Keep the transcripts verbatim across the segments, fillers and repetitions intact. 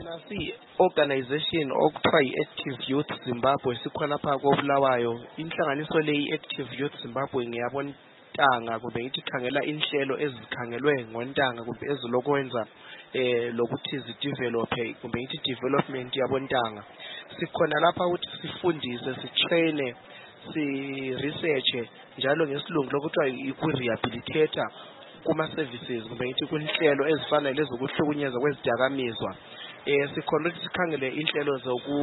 Thina si-organization okuthiwa yi-Active Youth Zimbabwe sikhona phakathi koBulawayo. Inhlanganiso le i-Active Youth Zimbabwe ngeyabontanga kumbe ngithi khangela inhlelo ezikhangelwe ngontanga kumbe ezilokwenza eh lokuthi zidevelophe kumbe ngithi development yabontanga. Sikhona lapha ukuthi sifundise, sitraine, si research njalo ngesilungu lokuthiwa i-rehabilitator kuma services kumbe ngithi kunhlelo ezifana lezokuhlukunyezwa kwezidakamizwa. Eh sikhona ukuthi sikhangele inhlelo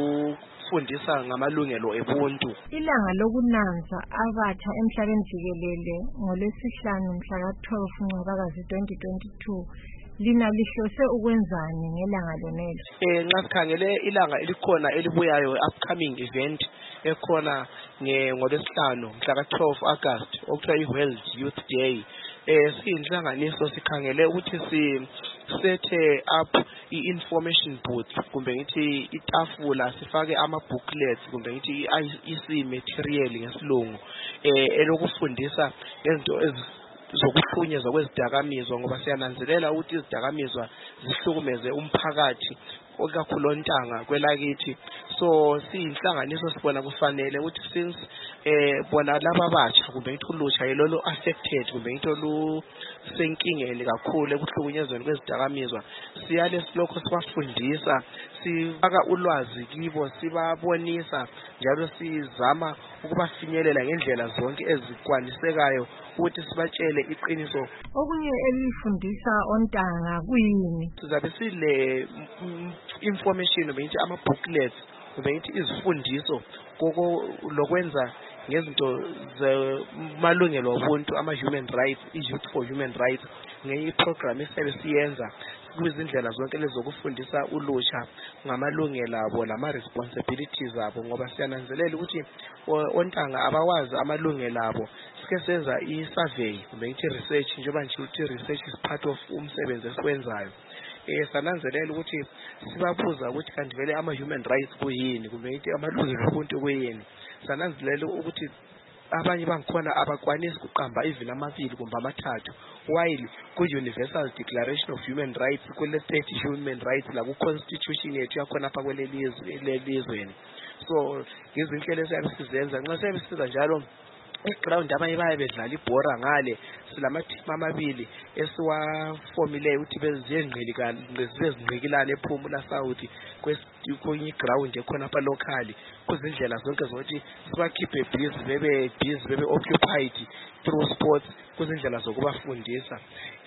zokufundisa ngamalungelo ebuntu. Ilanga lokunanza abatha emhlabeni jikelele ngolwesihlanu mhla ka twelve Ncwabakazi twenty twenty-two. Lina lihlose ukwenzani ngelanga lonelo? Eh nxa sikhangele ilanga elikhona elibuyayo upcoming event ekhona ngolwesihlanu mhla ka twelve August okuthiwa i-World Youth Day. Eh siyinhlanganiso sikhangele ukuthi si sethe up i-information booth kumbe ngithi itafula sifake ama booklets kumbe ngithi i-E C material ngesilungu eh elokufundisa ngezinto zokuhlukunyezwa kwezidakamizwa ngoba siyananzelela ukuthi izidakamizwa zihlukumeze umphakathi okakhulu ontanga kwelakithi. So siyinhlanganiso sibona kufanele ukuthi since eh bona laba batsha kumbe ngithi ulutsha yilolo affected kumbe ngithi olusenkingeni kakhulu ekuhlukunyezweni kwezidakamizwa, siyale silokho sibafundisa, sibaka ulwazi kibo, sibabonisa njalo sizama ukubafinyelela ngendlela zonke ezikwanisekayo ukuthi sibatshele iqiniso. Okunye elifundisa ontanga kuyini? Sizabe sile information ngithi ama booklets kumbe ngithi izifundiso koko lokwenza ngezinto zemalungelo obuntu ama human rights, i-Youth for Human Rights, ngeyi program esiyabe siyenza kwizindlela zonke lezokufundisa ulutsha ngamalungelo abo lama responsibilities abo ngoba siyananzelela ukuthi ontanga abawazi amalungelo abo. Sike senza i-survey kumbe ngithi research njengoba nje uthi research is part of umsebenzi esiwenzayo. Eh sananzelela ukuthi sibabuza ukuthi kanti vele ama human rights kuyini kumbe ngithi amalungelo obuntu kuyini. Sananzelela ukuthi abanye bangikhona abakwanisi ukuqamba even amabili kumbe amathathu, while ku-Universal Declaration of Human Rights kule thirty human rights la ku-constitution yethu yakhona apha kwelelizweni. So izinhlelo esiyabe sizenza nxa siyabe sisenza njalo eground abanye baye bedlala ibhora ngale, silama team amabili esiwaformileyo ukuthi beziyengqilika bezingqikilana ePhumula South kwenye ground ekhona apha locally kuzindlela zonke zokuthi sibakhiphe busy bebe busy bebe occupied through sports kuzindlela zokubafundisa.